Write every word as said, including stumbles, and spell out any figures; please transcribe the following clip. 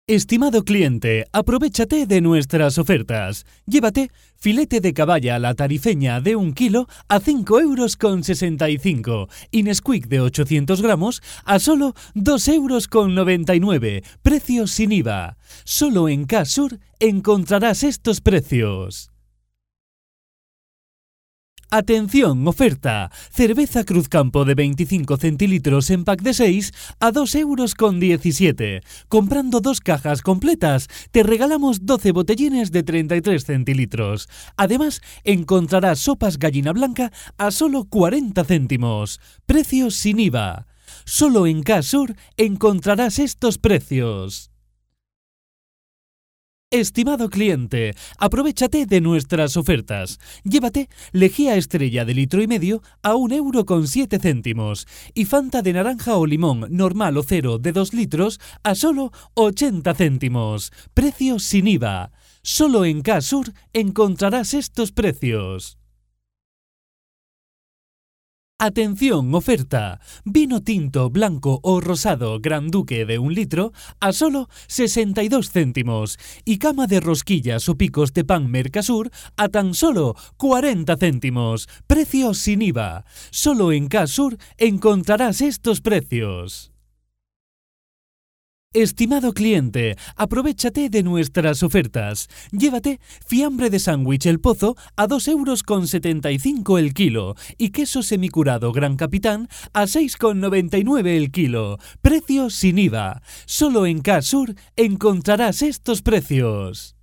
Estimado cliente, aprovéchate de nuestras ofertas. Llévate filete de caballa a la tarifeña de un kilo a cinco euros con sesenta y cinco y Nesquik de ochocientos gramos a solo dos euros con noventa y nueve, precio sin I V A. Solo en Casur encontrarás estos precios. ¡Atención! Oferta. Cerveza Cruzcampo de veinticinco centilitros en pack de seis a dos euros con diecisiete. Comprando dos cajas completas, te regalamos doce botellines de treinta y tres centilitros. Además, encontrarás sopas gallina blanca a solo cuarenta céntimos. Precios sin I V A. Solo en Casur encontrarás estos precios. Estimado cliente, aprovéchate de nuestras ofertas. Llévate lejía estrella de litro y medio a un euro con siete céntimos y Fanta de naranja o limón normal o cero de dos litros a solo ochenta céntimos. Precio sin I V A. Solo en Casur encontrarás estos precios. ¡Atención! Oferta. Vino tinto, blanco o rosado Gran Duque de un litro a solo sesenta y dos céntimos y cama de rosquillas o picos de pan Mercasur a tan solo cuarenta céntimos. Precio sin I V A. Solo en Casur encontrarás estos precios. Estimado cliente, aprovéchate de nuestras ofertas. Llévate fiambre de sándwich El Pozo a dos euros con setenta y cinco el kilo y queso semicurado Gran Capitán a seis con noventa y nueve el kilo. Precio sin I V A. Solo en Casur encontrarás estos precios.